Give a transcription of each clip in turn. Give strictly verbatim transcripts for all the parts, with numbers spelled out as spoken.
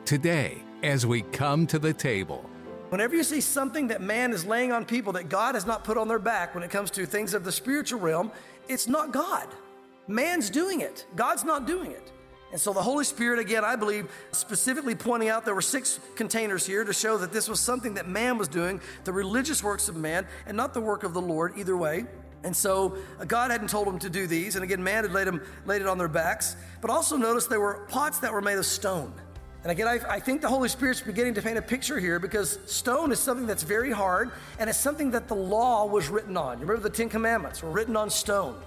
today as we come to the table. Whenever you see something that man is laying on people that God has not put on their back when it comes to things of the spiritual realm, it's not God. Man's doing it. God's not doing it. And so the Holy Spirit, again, I believe, specifically pointing out there were six containers here to show that this was something that man was doing, the religious works of man, and not the work of the Lord, either way. And so uh, God hadn't told them to do these. And again, man had laid, them, laid it on their backs. But also notice there were pots that were made of stone. And again, I, I think the Holy Spirit's beginning to paint a picture here because stone is something that's very hard, and it's something that the law was written on. You remember the Ten Commandments were written on stone.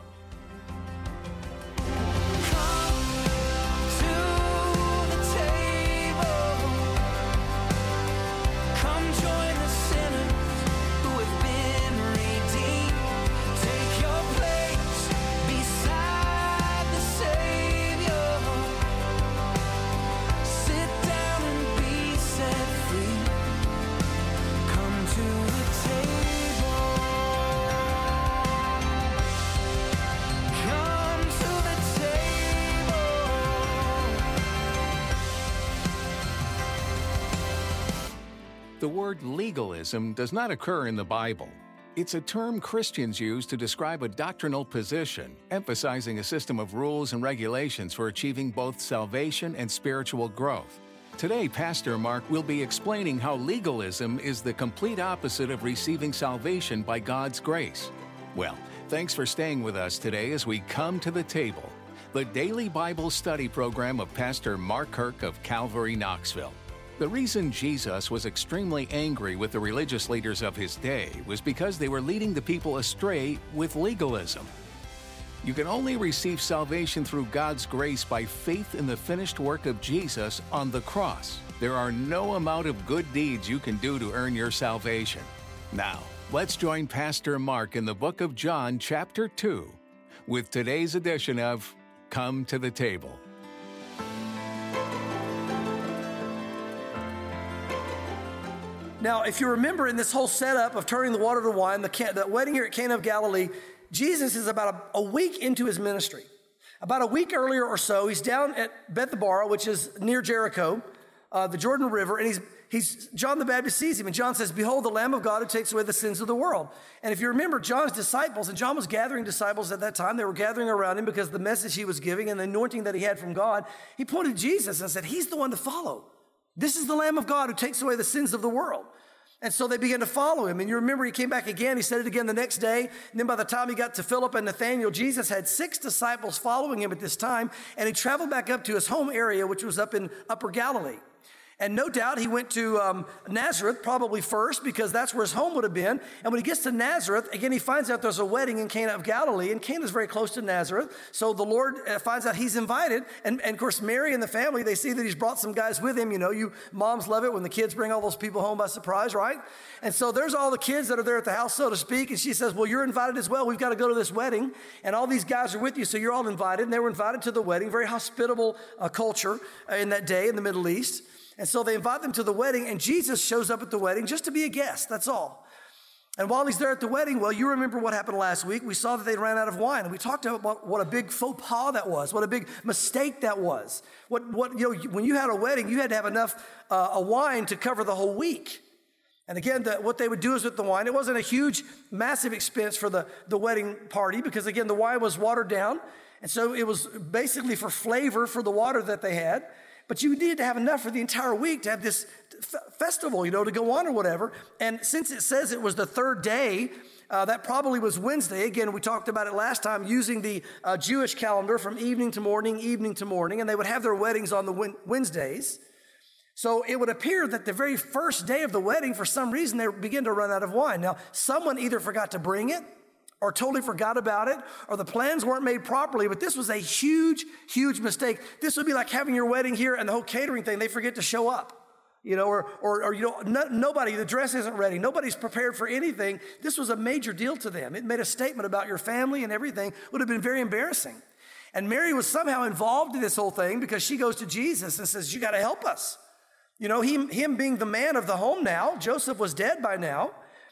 The word legalism does not occur in the Bible. It's a term Christians use to describe a doctrinal position, emphasizing a system of rules and regulations for achieving both salvation and spiritual growth. Today, Pastor Mark will be explaining how legalism is the complete opposite of receiving salvation by God's grace. Well, thanks for staying with us today as we come to the table, the daily Bible study program of Pastor Mark Kirk of Calvary, Knoxville. The reason Jesus was extremely angry with the religious leaders of his day was because they were leading the people astray with legalism. You can only receive salvation through God's grace by faith in the finished work of Jesus on the cross. There are no amount of good deeds you can do to earn your salvation. Now, let's join Pastor Mark in the book of John, chapter two, with today's edition of Come to the Table. Now, if you remember in this whole setup of turning the water to wine, the, the wedding here at Cana of Galilee, Jesus is about a, a week into his ministry. About a week earlier or so, he's down at Bethabara, which is near Jericho, uh, the Jordan River, and he's, he's John the Baptist sees him, and John says, "Behold, the Lamb of God who takes away the sins of the world." And if you remember, John's disciples, and John was gathering disciples at that time, they were gathering around him because the message he was giving and the anointing that he had from God, he pointed to Jesus and said, "He's the one to follow. This is the Lamb of God who takes away the sins of the world." And so they began to follow him. And you remember he came back again. He said it again the next day. And then by the time he got to Philip and Nathanael, Jesus had six disciples following him at this time. And he traveled back up to his home area, which was up in Upper Galilee. And no doubt he went to um, Nazareth probably first because that's where his home would have been. And when he gets to Nazareth, again, he finds out there's a wedding in Cana of Galilee. And Cana is very close to Nazareth. So the Lord uh, finds out he's invited. And, and of course, Mary and the family, they see that he's brought some guys with him. You know, you moms love it when the kids bring all those people home by surprise, right? And so there's all the kids that are there at the house, so to speak. And she says, "Well, you're invited as well. We've got to go to this wedding. And all these guys are with you, so you're all invited." And they were invited to the wedding. Very hospitable uh, culture uh, in that day in the Middle East. And so they invite them to the wedding, and Jesus shows up at the wedding just to be a guest, that's all. And while he's there at the wedding, well, you remember what happened last week. We saw that they ran out of wine, and we talked about what a big faux pas that was, what a big mistake that was. What, what you know, when you had a wedding, you had to have enough uh, a wine to cover the whole week. And again, the, what they would do is with the wine, it wasn't a huge, massive expense for the, the wedding party because, again, the wine was watered down. And so it was basically for flavor for the water that they had. But you needed to have enough for the entire week to have this f- festival, you know, to go on or whatever. And since it says it was the third day, uh, that probably was Wednesday. Again, we talked about it last time using the uh, Jewish calendar from evening to morning, evening to morning. And they would have their weddings on the win- Wednesdays. So it would appear that the very first day of the wedding, for some reason, they began to run out of wine. Now, someone either forgot to bring it or totally forgot about it, or the plans weren't made properly, but this was a huge, huge mistake. This would be like having your wedding here and the whole catering thing, they forget to show up, you know, or, or, or you know, no, nobody, the dress isn't ready, nobody's prepared for anything. This was a major deal to them. It made a statement about your family and everything. It would have been very embarrassing. And Mary was somehow involved in this whole thing because she goes to Jesus and says, "You got to help us." You know, him, him being the man of the home now, Joseph was dead by now.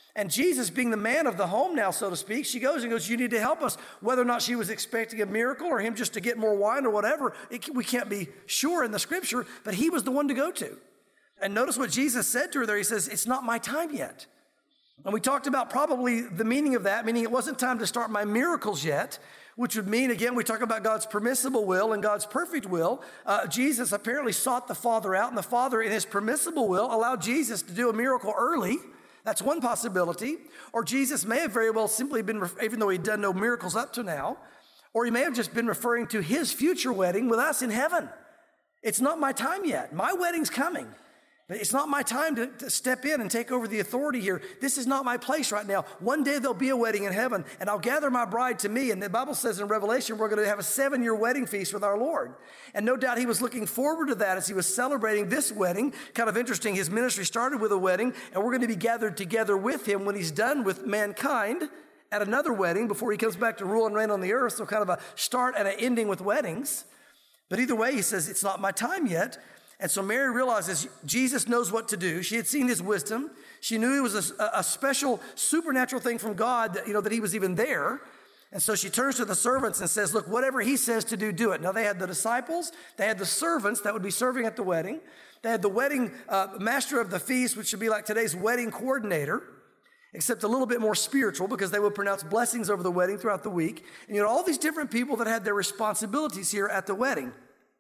And Jesus, being the man of the home now, so to speak, she goes and goes, you need to help us. Whether or not she was expecting a miracle or him just to get more wine or whatever, it, we can't be sure in the scripture, but he was the one to go to. And notice what Jesus said to her there. He says, it's not my time yet. And we talked about probably the meaning of that, meaning it wasn't time to start my miracles yet, which would mean, again, we talk about God's permissible will and God's perfect will. Uh, Jesus apparently sought the Father out, and the Father, in his permissible will, allowed Jesus to do a miracle early. That's one possibility. Or Jesus may have very well simply been, even though he'd done no miracles up to now, or he may have just been referring to his future wedding with us in heaven. It's not my time yet. My wedding's coming. But it's not my time to, to step in and take over the authority here. This is not my place right now. One day there'll be a wedding in heaven, and I'll gather my bride to me. And the Bible says in Revelation, we're going to have a seven-year wedding feast with our Lord. And no doubt he was looking forward to that as he was celebrating this wedding. Kind of interesting, his ministry started with a wedding, and we're going to be gathered together with him when he's done with mankind at another wedding before he comes back to rule and reign on the earth. So kind of a start and an ending with weddings. But either way, he says, it's not my time yet. And so Mary realizes Jesus knows what to do. She had seen his wisdom. She knew it was a, a special supernatural thing from God, that, you know, that he was even there. And so she turns to the servants and says, look, whatever he says to do, do it. Now they had the disciples. They had the servants that would be serving at the wedding. They had the wedding uh, master of the feast, which should be like today's wedding coordinator, except a little bit more spiritual because they would pronounce blessings over the wedding throughout the week. And you had all these different people that had their responsibilities here at the wedding.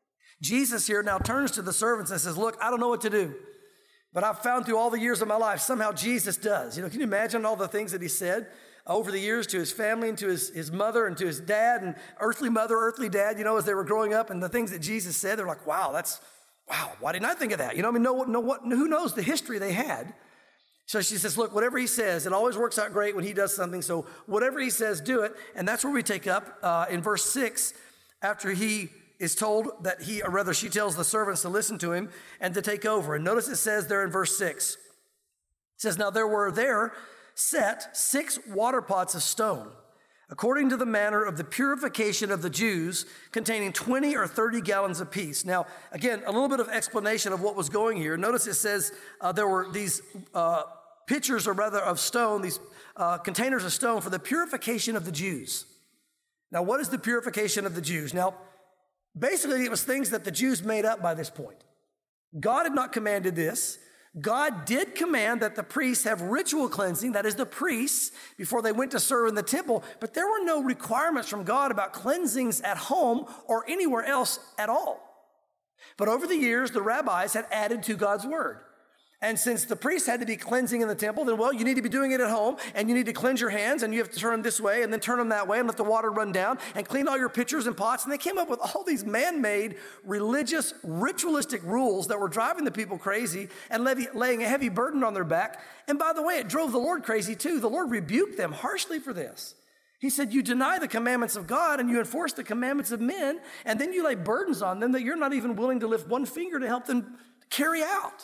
Jesus here now turns to the servants and says, look, I don't know what to do, but I've found through all the years of my life, somehow Jesus does. You know, can you imagine all the things that he said over the years to his family and to his, his mother and to his dad and earthly mother, earthly dad, you know, as they were growing up, and the things that Jesus said, they're like, wow, that's, wow, why didn't I think of that? You know, I mean, no, no, what, who knows the history they had? So she says, look, whatever he says, it always works out great when he does something. So whatever he says, do it. And that's where we take up uh, in verse six, after he is told that he, or rather she tells the servants to listen to him and to take over. And notice it says there in verse six, it says, now there were there set six water pots of stone, according to the manner of the purification of the Jews, containing twenty or thirty gallons apiece. Now, again, a little bit of explanation of what was going here. Notice it says uh, there were these uh, pitchers, or rather of stone, these uh, containers of stone for the purification of the Jews. Now, what is the purification of the Jews? Now, basically, it was things that the Jews made up by this point. God had not commanded this. God did command that the priests have ritual cleansing, that is the priests, before they went to serve in the temple, but there were no requirements from God about cleansings at home or anywhere else at all. But over the years, the rabbis had added to God's word. And since the priests had to be cleansing in the temple, then, well, you need to be doing it at home, and you need to cleanse your hands, and you have to turn them this way, and then turn them that way, and let the water run down, and clean all your pitchers and pots. And they came up with all these man-made, religious, ritualistic rules that were driving the people crazy and levy, laying a heavy burden on their back. And by the way, it drove the Lord crazy too. The Lord rebuked them harshly for this. He said, you deny the commandments of God, and you enforce the commandments of men, and then you lay burdens on them that you're not even willing to lift one finger to help them carry out.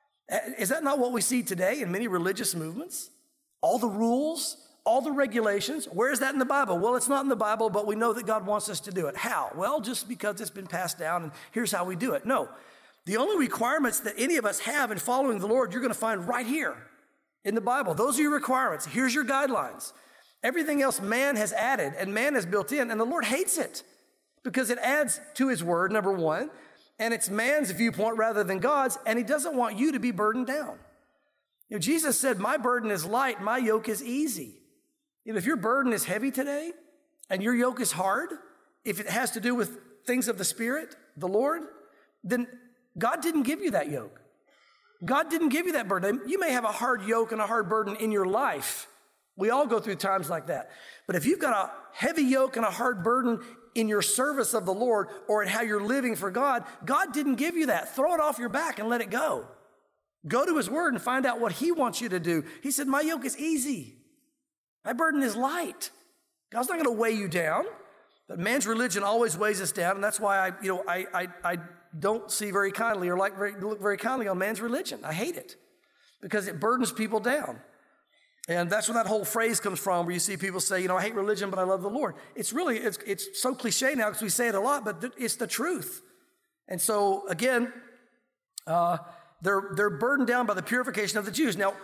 Is that not what we see today in many religious movements? All the rules, all the regulations. Where is that in the Bible? Well, it's not in the Bible, but we know that God wants us to do it. How? Well, just because it's been passed down, and here's how we do it. No, the only requirements that any of us have in following the Lord, you're going to find right here in the Bible. Those are your requirements. Here's your guidelines. Everything else man has added and man has built in, and the Lord hates it because it adds to his word, number one. And it's man's viewpoint rather than God's, and he doesn't want you to be burdened down. You know, Jesus said, my burden is light, my yoke is easy. You know, if your burden is heavy today, and your yoke is hard, if it has to do with things of the Spirit, the Lord, then God didn't give you that yoke. God didn't give you that burden. You may have a hard yoke and a hard burden in your life. We all go through times like that. But if you've got a heavy yoke and a hard burden in your service of the Lord or in how you're living for God, God didn't give you that. Throw it off your back and let it go. Go to his word and find out what he wants you to do. He said, my yoke is easy. My burden is light. God's not going to weigh you down, but man's religion always weighs us down. And that's why I, you know, I, I, I don't see very kindly or like very, look very kindly on man's religion. I hate it because it burdens people down. And that's where that whole phrase comes from, where you see people say, you know, I hate religion, but I love the Lord. It's really, it's, it's so cliche now because we say it a lot, but th- it's the truth. And so, again, uh, they're, they're burdened down by the purification of the Jews. Now,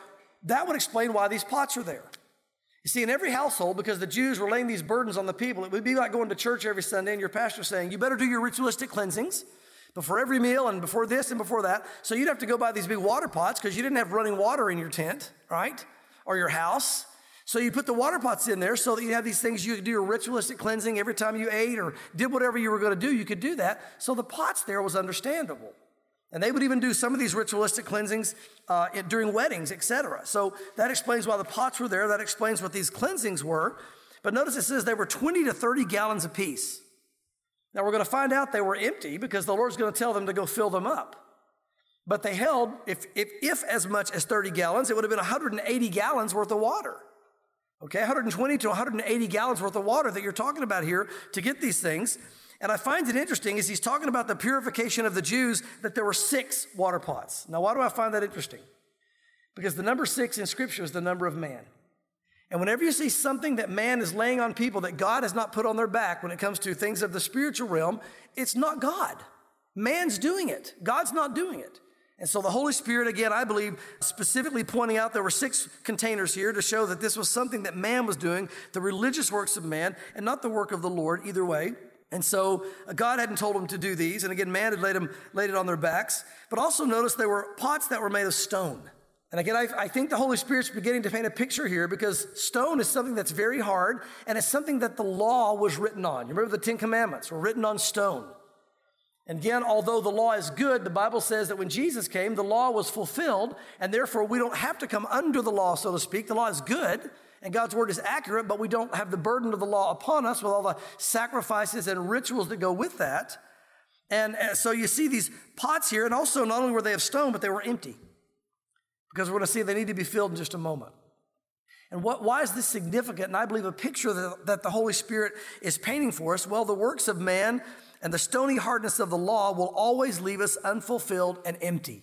that would explain why these pots are there. You see, in every household, because the Jews were laying these burdens on the people, it would be like going to church every Sunday and your pastor saying, you better do your ritualistic cleansings before every meal and before this and before that. So you'd have to go buy these big water pots because you didn't have running water in your tent, right? Or your house. So you put the water pots in there so that you have these things. You could do your ritualistic cleansing every time you ate or did whatever you were going to do. You could do that. So the pots there was understandable. And they would even do some of these ritualistic cleansings uh, during weddings, et cetera. So that explains why the pots were there. That explains what these cleansings were. But notice it says they were twenty to thirty gallons apiece. Now we're going to find out they were empty because the Lord's going to tell them to go fill them up. But they held, if, if, if as much as thirty gallons, it would have been one hundred eighty gallons worth of water. Okay, one hundred twenty to one hundred eighty gallons worth of water that you're talking about here to get these things. And I find it interesting as he's talking about the purification of the Jews that there were six water pots. Now, why do I find that interesting? Because the number six in Scripture is the number of man. And whenever you see something that man is laying on people that God has not put on their back when it comes to things of the spiritual realm, it's not God. Man's doing it. God's not doing it. And so the Holy Spirit, again, I believe, specifically pointing out there were six containers here to show that this was something that man was doing, the religious works of man, and not the work of the Lord, either way. And so God hadn't told them to do these. And again, man had laid, them, laid it on their backs. But also notice there were pots that were made of stone. And again, I, I think the Holy Spirit's beginning to paint a picture here because stone is something that's very hard, and it's something that the law was written on. You remember the Ten Commandments were written on stone. And again, although the law is good, the Bible says that when Jesus came, the law was fulfilled, and therefore we don't have to come under the law, so to speak. The law is good, and God's word is accurate, but we don't have the burden of the law upon us with all the sacrifices and rituals that go with that. And so you see these pots here, and also not only were they of stone, but they were empty. Because we're going to see they need to be filled in just a moment. And what, why is this significant? And I believe a picture that, that the Holy Spirit is painting for us. Well, the works of man and the stony hardness of the law will always leave us unfulfilled and empty.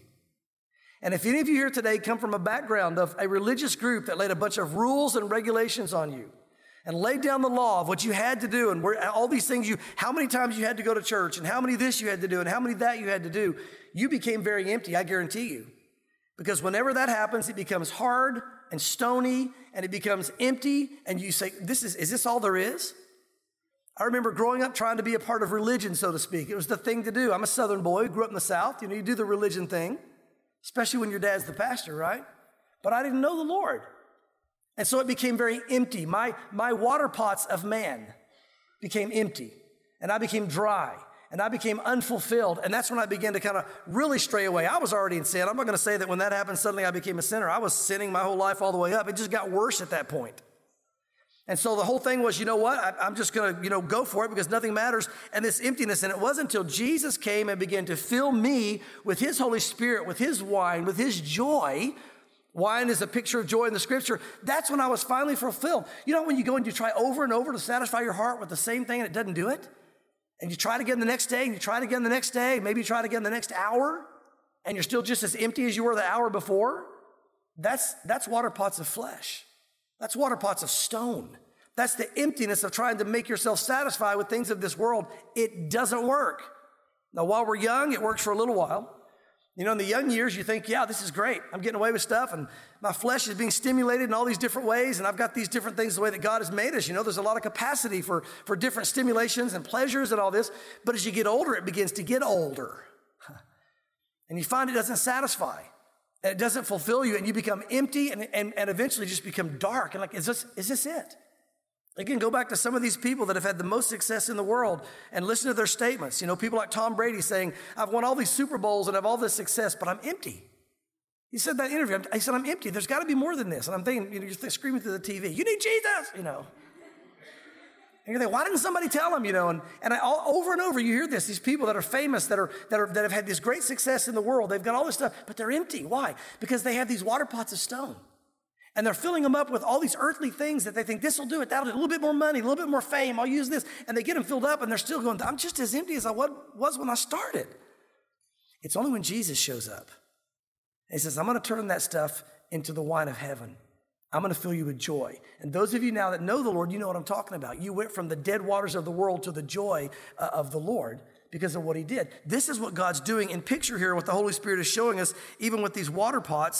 And if any of you here today come from a background of a religious group that laid a bunch of rules and regulations on you and laid down the law of what you had to do and where, all these things you, how many times you had to go to church and how many this you had to do and how many that you had to do, you became very empty, I guarantee you. Because whenever that happens, it becomes hard and stony and it becomes empty and you say, "This is, is this all there is?" I remember growing up trying to be a part of religion, so to speak. It was the thing to do. I'm a Southern boy, grew up in the South. You know, you do the religion thing, especially when your dad's the pastor, right? But I didn't know the Lord. And so it became very empty. My, my water pots of man became empty and I became dry. And I became unfulfilled. And that's when I began to kind of really stray away. I was already in sin. I'm not going to say that when that happened, suddenly I became a sinner. I was sinning my whole life all the way up. It just got worse at that point. And so the whole thing was, you know what? I, I'm just going to, you know, go for it because nothing matters. And this emptiness. And it wasn't until Jesus came and began to fill me with his Holy Spirit, with his wine, with his joy. Wine is a picture of joy in the Scripture. That's when I was finally fulfilled. You know, when you go and you try over and over to satisfy your heart with the same thing and it doesn't do it? And you try it again the next day, and you try it again the next day, maybe you try it again the next hour, and you're still just as empty as you were the hour before. That's, that's water pots of flesh. That's water pots of stone. That's the emptiness of trying to make yourself satisfied with things of this world. It doesn't work. Now, while we're young, it works for a little while. You know, in the young years, you think, yeah, this is great. I'm getting away with stuff, and my flesh is being stimulated in all these different ways, and I've got these different things the way that God has made us. You know, there's a lot of capacity for, for different stimulations and pleasures and all this. But as you get older, it begins to get older. And you find it doesn't satisfy. And it doesn't fulfill you, and you become empty and, and, and eventually just become dark. And like, is this, is this it? Again, go back to some of these people that have had the most success in the world and listen to their statements. You know, people like Tom Brady saying, I've won all these Super Bowls and have all this success, but I'm empty. He said that in an interview. He said, I'm empty. There's got to be more than this. And I'm thinking, you know, you're screaming through the T V, you need Jesus, you know. And you're thinking, why didn't somebody tell him, you know? And, and I, all, over and over, you hear this, these people that are famous, that, are, that, are, that have had this great success in the world. They've got all this stuff, but they're empty. Why? Because they have these water pots of stone. And they're filling them up with all these earthly things that they think, this will do it, that'll do it, a little bit more money, a little bit more fame, I'll use this. And they get them filled up and they're still going, I'm just as empty as I was when I started. It's only when Jesus shows up. He says, I'm going to turn that stuff into the wine of heaven. I'm going to fill you with joy. And those of you now that know the Lord, you know what I'm talking about. You went from the dead waters of the world to the joy uh, of the Lord because of what he did. This is what God's doing in picture here, what the Holy Spirit is showing us, even with these water pots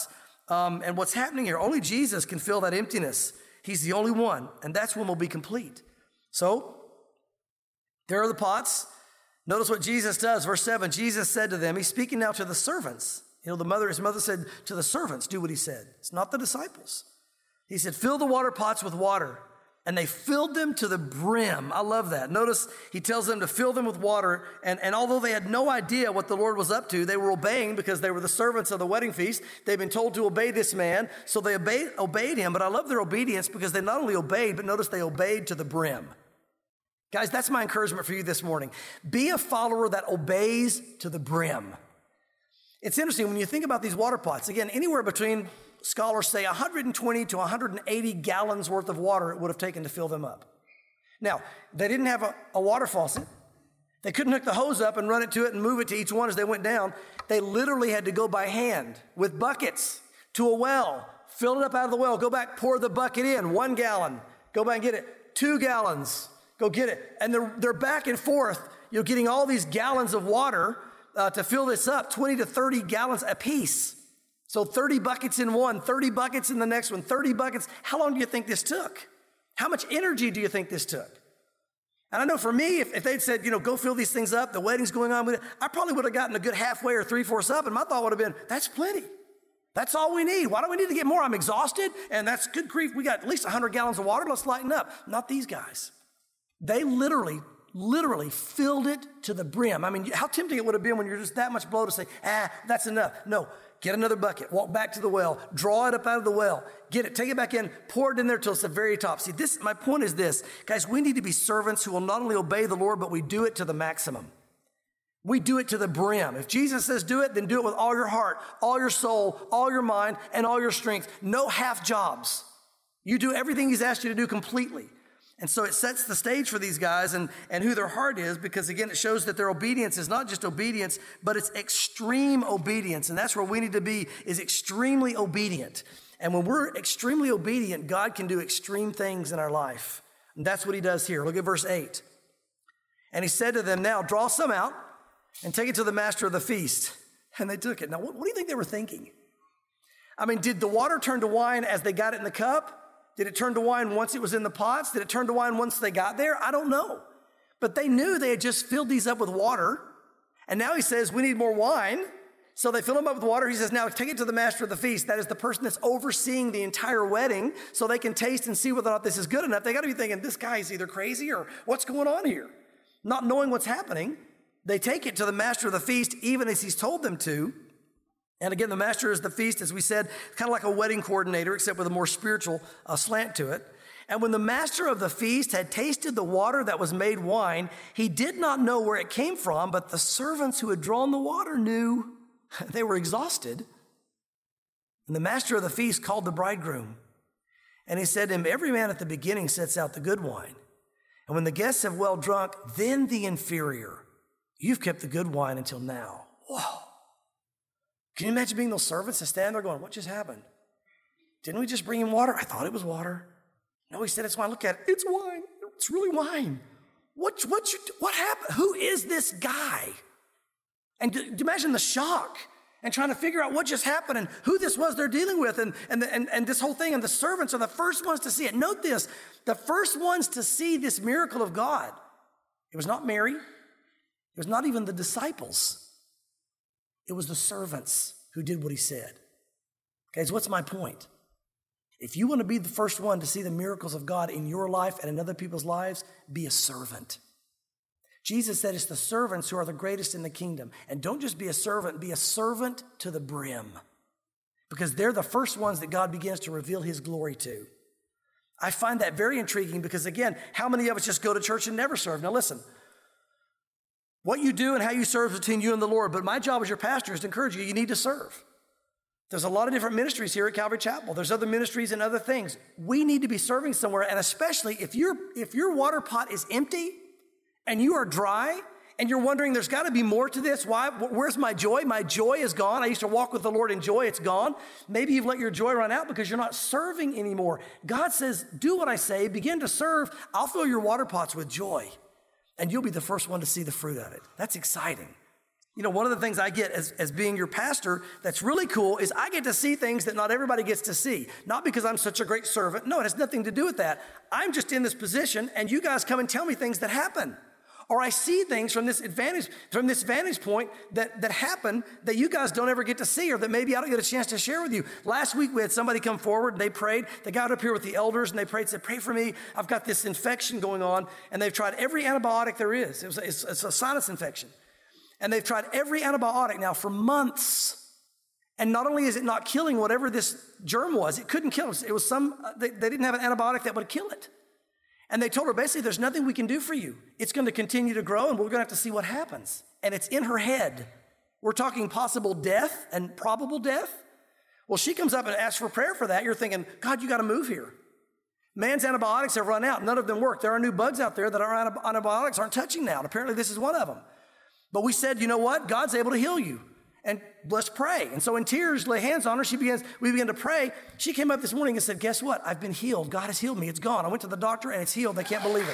Um, and what's happening here, only Jesus can fill that emptiness. He's the only one, and that's when we'll be complete. So, there are the pots. Notice what Jesus does. Verse seven, Jesus said to them, he's speaking now to the servants. You know, the mother, his mother said to the servants, do what he said. It's not the disciples. He said, fill the water pots with water. And they filled them to the brim. I love that. Notice he tells them to fill them with water. And, and although they had no idea what the Lord was up to, they were obeying because they were the servants of the wedding feast. They've been told to obey this man. So they obeyed, obeyed him. But I love their obedience because they not only obeyed, but notice they obeyed to the brim. Guys, that's my encouragement for you this morning. Be a follower that obeys to the brim. It's interesting when you think about these water pots. Again, anywhere between, scholars say, one hundred twenty to one hundred eighty gallons worth of water it would have taken to fill them up. Now, they didn't have a, a water faucet. They couldn't hook the hose up and run it to it and move it to each one as they went down. They literally had to go by hand with buckets to a well, fill it up out of the well, go back, pour the bucket in, one gallon, go back and get it, two gallons, go get it. And they're, they're back and forth, you're getting all these gallons of water uh, to fill this up, twenty to thirty gallons a piece. So thirty buckets in one, thirty buckets in the next one, thirty buckets. How long do you think this took? How much energy do you think this took? And I know for me, if, if they'd said, you know, go fill these things up, the wedding's going on, I probably would have gotten a good halfway or three-fourths up, and my thought would have been, that's plenty. That's all we need. Why do we need to get more? I'm exhausted, and that's good grief. We got at least one hundred gallons of water. Let's lighten up. Not these guys. They literally, literally filled it to the brim. I mean, how tempting it would have been when you're just that much below to say, ah, that's enough. No. Get another bucket, walk back to the well, draw it up out of the well, get it, take it back in, pour it in there till it's the very top. See, this, my point is this, guys, we need to be servants who will not only obey the Lord, but we do it to the maximum. We do it to the brim. If Jesus says do it, then do it with all your heart, all your soul, all your mind, and all your strength. No half jobs. You do everything he's asked you to do completely. And so it sets the stage for these guys and, and who their heart is, because again, it shows that their obedience is not just obedience, but it's extreme obedience. And that's where we need to be, is extremely obedient. And when we're extremely obedient, God can do extreme things in our life. And that's what he does here. Look at verse eight. And he said to them, now draw some out and take it to the master of the feast. And they took it. Now, what, what do you think they were thinking? I mean, did the water turn to wine as they got it in the cup? Did it turn to wine once it was in the pots? Did it turn to wine once they got there? I don't know. But they knew they had just filled these up with water. And now he says, we need more wine. So they fill them up with water. He says, now take it to the master of the feast. That is the person that's overseeing the entire wedding, so they can taste and see whether or not this is good enough. They got to be thinking, this guy is either crazy or what's going on here? Not knowing what's happening, they take it to the master of the feast, even as he's told them to. And again, the master is the feast, as we said, kind of like a wedding coordinator, except with a more spiritual uh, slant to it. And when the master of the feast had tasted the water that was made wine, he did not know where it came from, but the servants who had drawn the water knew. They were exhausted. And the master of the feast called the bridegroom. And he said to him, every man at the beginning sets out the good wine. And when the guests have well drunk, then the inferior. You've kept the good wine until now. Whoa. Can you imagine being those servants that stand there going, what just happened? Didn't we just bring him water? I thought it was water. No, he said it's wine. Look at it. It's wine. It's really wine. What, what, you, what happened? Who is this guy? And do, do you imagine the shock and trying to figure out what just happened and who this was they're dealing with and, and, the, and, and this whole thing. And the servants are the first ones to see it. Note this, the first ones to see this miracle of God. It was not Mary. It was not even the disciples. It was the servants who did what he said. Guys, what's my point? If you want to be the first one to see the miracles of God in your life and in other people's lives, be a servant. Jesus said it's the servants who are the greatest in the kingdom. And don't just be a servant, be a servant to the brim. Because they're the first ones that God begins to reveal his glory to. I find that very intriguing because, again, how many of us just go to church and never serve? Now listen, what you do and how you serve is between you and the Lord. But my job as your pastor is to encourage you, you need to serve. There's a lot of different ministries here at Calvary Chapel. There's other ministries and other things. We need to be serving somewhere. And especially if, you're, if your water pot is empty and you are dry and you're wondering, there's got to be more to this. Why? Where's my joy? My joy is gone. I used to walk with the Lord in joy. It's gone. Maybe you've let your joy run out because you're not serving anymore. God says, do what I say. Begin to serve. I'll fill your water pots with joy. And you'll be the first one to see the fruit of it. That's exciting. You know, one of the things I get as, as being your pastor that's really cool is I get to see things that not everybody gets to see. Not because I'm such a great servant. No, it has nothing to do with that. I'm just in this position and you guys come and tell me things that happen. Or I see things from this advantage, from this vantage point that, that happen that you guys don't ever get to see or that maybe I don't get a chance to share with you. Last week we had somebody come forward and they prayed. They got up here with the elders and they prayed, said, pray for me. I've got this infection going on. And they've tried every antibiotic there is. It was, it's, it's a sinus infection. And they've tried every antibiotic now for months. And not only is it not killing whatever this germ was, it couldn't kill it. It was some, they, they didn't have an antibiotic that would kill it. And they told her, basically, there's nothing we can do for you. It's going to continue to grow, and we're going to have to see what happens. And it's in her head. We're talking possible death and probable death. Well, she comes up and asks for prayer for that. You're thinking, God, you got to move here. Man's antibiotics have run out. None of them work. There are new bugs out there that our antibiotics aren't touching now. And apparently, this is one of them. But we said, you know what? God's able to heal you. And let's pray. And so in tears, lay hands on her. She begins, we began to pray. She came up this morning and said, guess what? I've been healed. God has healed me. It's gone. I went to the doctor and it's healed. They can't believe it.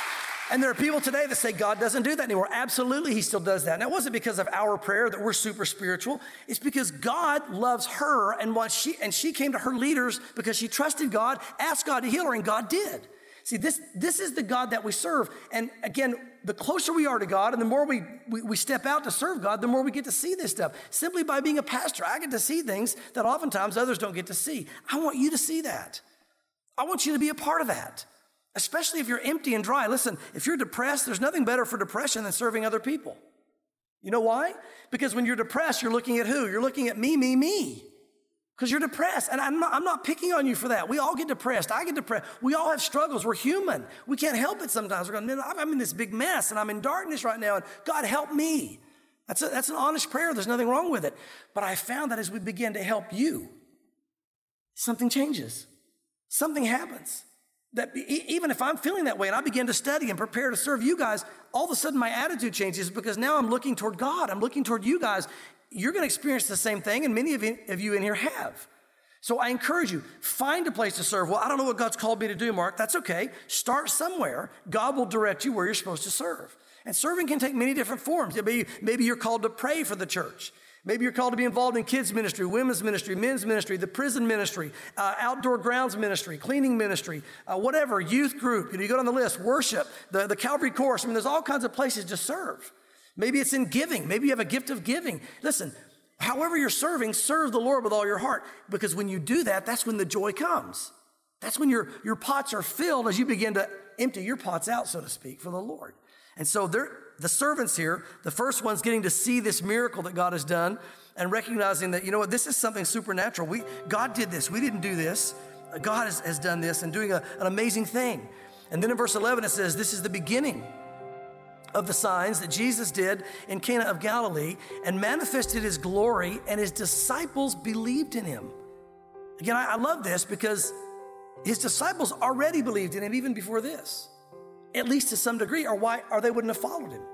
And there are people today that say God doesn't do that anymore. Absolutely, he still does that. And it wasn't because of our prayer that we're super spiritual. It's because God loves her and what she, and she came to her leaders because she trusted God, asked God to heal her, and God did. See, this, this is the God that we serve. And again, the closer we are to God and the more we, we, we step out to serve God, the more we get to see this stuff. Simply by being a pastor, I get to see things that oftentimes others don't get to see. I want you to see that. I want you to be a part of that, especially if you're empty and dry. Listen, if you're depressed, there's nothing better for depression than serving other people. You know why? Because when you're depressed, you're looking at who? You're looking at me, me, me. Because you're depressed. And I'm not, I'm not picking on you for that. We all get depressed. I get depressed. We all have struggles. We're human. We can't help it sometimes. We're going, I'm in this big mess and I'm in darkness right now. And God, help me. That's, a, that's an honest prayer. There's nothing wrong with it. But I found that as we begin to help you, something changes. Something happens. That even if I'm feeling that way and I begin to study and prepare to serve you guys, all of a sudden my attitude changes because now I'm looking toward God. I'm looking toward you guys. You're going to experience the same thing, and many of you in here have. So I encourage you, find a place to serve. Well, I don't know what God's called me to do, Mark. That's okay. Start somewhere. God will direct you where you're supposed to serve. And serving can take many different forms. Maybe, maybe you're called to pray for the church. Maybe you're called to be involved in kids ministry, women's ministry, men's ministry, the prison ministry, uh, outdoor grounds ministry, cleaning ministry, uh, whatever, youth group. You know, you go down the list, worship, the, the Calvary course. I mean, there's all kinds of places to serve. Maybe it's in giving. Maybe you have a gift of giving. Listen, however you're serving, serve the Lord with all your heart. Because when you do that, that's when the joy comes. That's when your, your pots are filled as you begin to empty your pots out, so to speak, for the Lord. And so the servants here, the first one's getting to see this miracle that God has done and recognizing that, you know what, this is something supernatural. We God did this. We didn't do this. God has, has done this and doing a, an amazing thing. And then in verse eleven, it says, this is the beginning of the signs that Jesus did in Cana of Galilee and manifested his glory, and his disciples believed in him. Again, I, I love this because his disciples already believed in him even before this, at least to some degree, or why, or they wouldn't have followed him.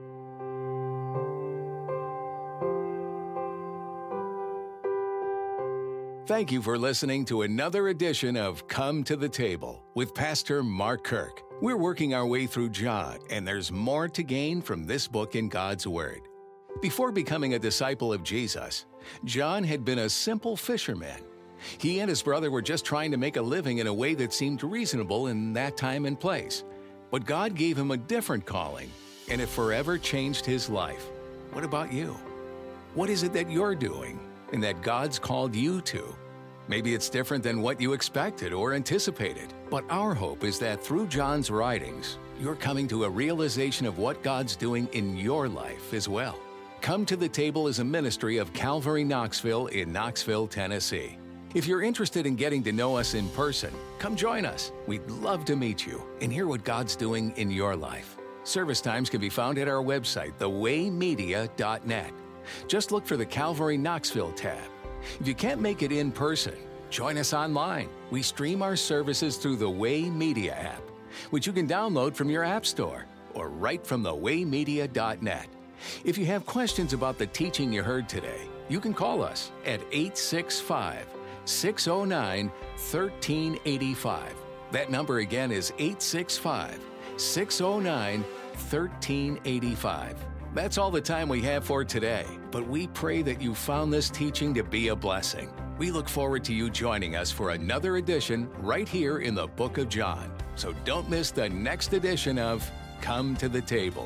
Thank you for listening to another edition of Come to the Table with Pastor Mark Kirk. We're working our way through John, and there's more to gain from this book in God's Word. Before becoming a disciple of Jesus, John had been a simple fisherman. He and his brother were just trying to make a living in a way that seemed reasonable in that time and place. But God gave him a different calling, and it forever changed his life. What about you? What is it that you're doing and that God's called you to? Maybe it's different than what you expected or anticipated, but our hope is that through John's writings, you're coming to a realization of what God's doing in your life as well. Come to the Table is a ministry of Calvary Knoxville in Knoxville, Tennessee. If you're interested in getting to know us in person, come join us. We'd love to meet you and hear what God's doing in your life. Service times can be found at our website, the way media dot net. Just look for the Calvary Knoxville tab. If you can't make it in person, join us online. We stream our services through the Way Media app, which you can download from your app store or right from the way media dot net. If you have questions about the teaching you heard today, you can call us at eight six five, six oh nine, one three eight five. That number again is eight six five, six oh nine, one three eight five. That's all the time we have for today, but we pray that you found this teaching to be a blessing. We look forward to you joining us for another edition right here in the Book of John. So don't miss the next edition of Come to the Table.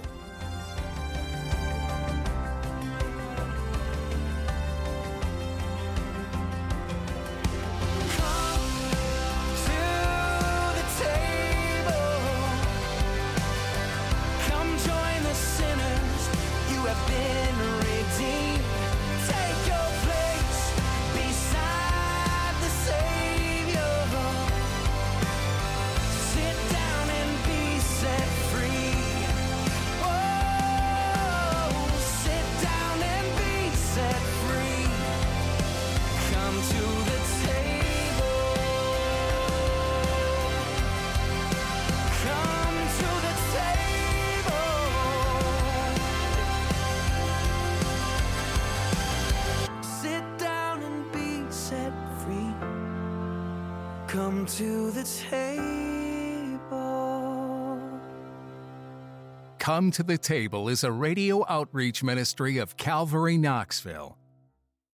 Come to the table. Come to the Table is a radio outreach ministry of Calvary Knoxville.